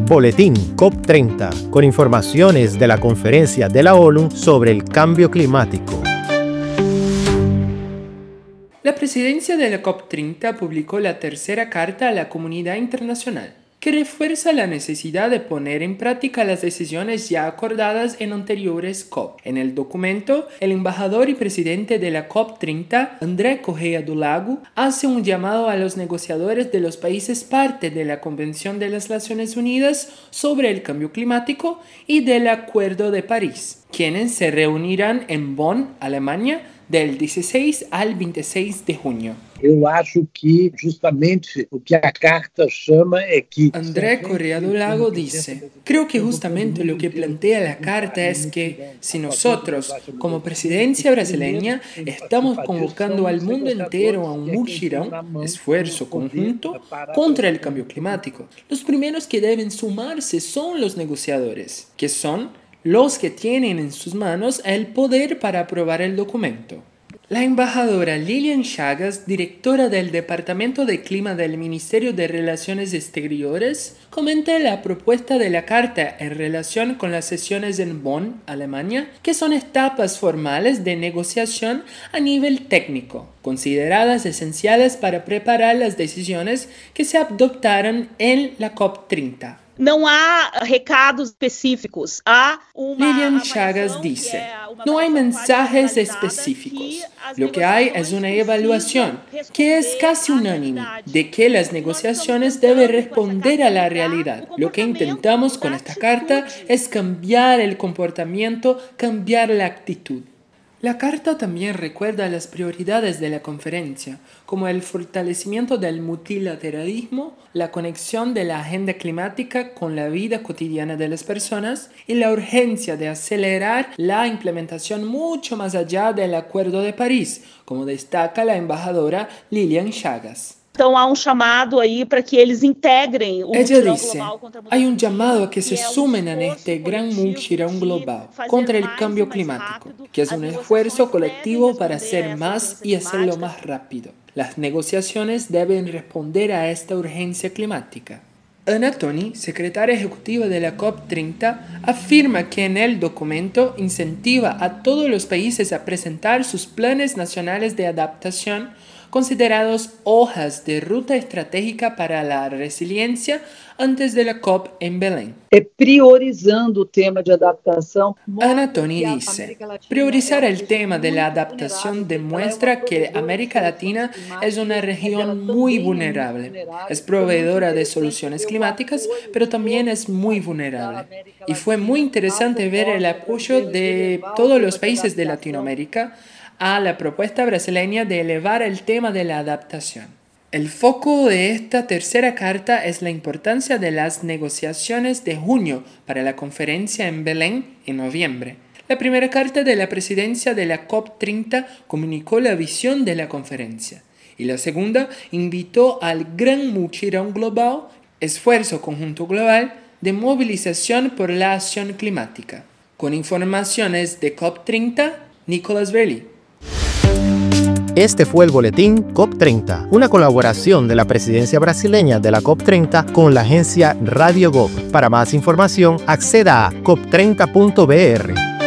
Boletín COP30, con informaciones de la Conferencia de la ONU sobre el Cambio Climático. La presidencia de la COP30 publicó la tercera carta a la comunidad internacional, que refuerza la necesidad de poner en práctica las decisiones ya acordadas en anteriores COP. En el documento, el embajador y presidente de la COP30, André Correia do Lago, hace un llamado a los negociadores de los países parte de la Convención de las Naciones Unidas sobre el Cambio Climático y del Acuerdo de París, quienes se reunirán en Bonn, Alemania, del 16 al 26 de junio. Eu acho que justamente o que a carta chama é que... André Correia do Lago dice, creo que justamente lo que plantea la carta es que si nosotros, como presidencia brasileña, estamos convocando al mundo entero a un multirão, esfuerzo conjunto, contra el cambio climático, los primeros que deben sumarse son los negociadores, que son los que tienen en sus manos el poder para aprobar el documento. La embajadora Lilian Chagas, directora del Departamento de Clima del Ministerio de Relaciones Exteriores, comenta la propuesta de la carta en relación con las sesiones en Bonn, Alemania, que son etapas formales de negociación a nivel técnico, consideradas esenciales para preparar las decisiones que se adoptaron en la COP30. Não há recados específicos. Lilian Chagas dice, no hay mensajes específicos. Lo que hay es una evaluación, que es casi unánime, de que las negociaciones deben responder a la realidad. Lo que intentamos con esta carta es cambiar el comportamiento, cambiar la actitud. La carta también recuerda las prioridades de la conferencia, como el fortalecimiento del multilateralismo, la conexión de la agenda climática con la vida cotidiana de las personas y la urgencia de acelerar la implementación mucho más allá del Acuerdo de París, como destaca la embajadora Lilian Chagas. Então há chamado aí para que eles integrem o Ella dice, hay un llamado a que se sumen a este gran multirão global contra el cambio climático, que es un esfuerzo colectivo para hacer más y hacerlo más rápido. Las negociaciones deben responder a esta urgencia climática. Ana Toni, secretaria ejecutiva de la COP30, afirma que en el documento incentiva a todos los países a presentar sus planes nacionales de adaptación, considerados hojas de ruta estratégica para la resiliencia antes de la COP en Belém. Priorizando o tema de adaptação. Ana Toni dice, priorizar el tema de la adaptación demuestra que América Latina es una región muy vulnerable. Es proveedora de soluciones climáticas, pero también es muy vulnerable. Y fue muy interesante ver el apoyo de todos los países de Latinoamérica a la propuesta brasileña de elevar el tema de la adaptación. El foco de esta tercera carta es la importancia de las negociaciones de junio para la conferencia en Belén en noviembre. La primera carta de la presidencia de la COP30 comunicó la visión de la conferencia y la segunda invitó al gran multirão global, esfuerzo conjunto global de movilización por la acción climática. Con informaciones de COP30, Nicolás Verli. Este fue el Boletín COP30, una colaboración de la presidencia brasileña de la COP30 con la agencia Radio Gov. Para más información, acceda a cop30.br.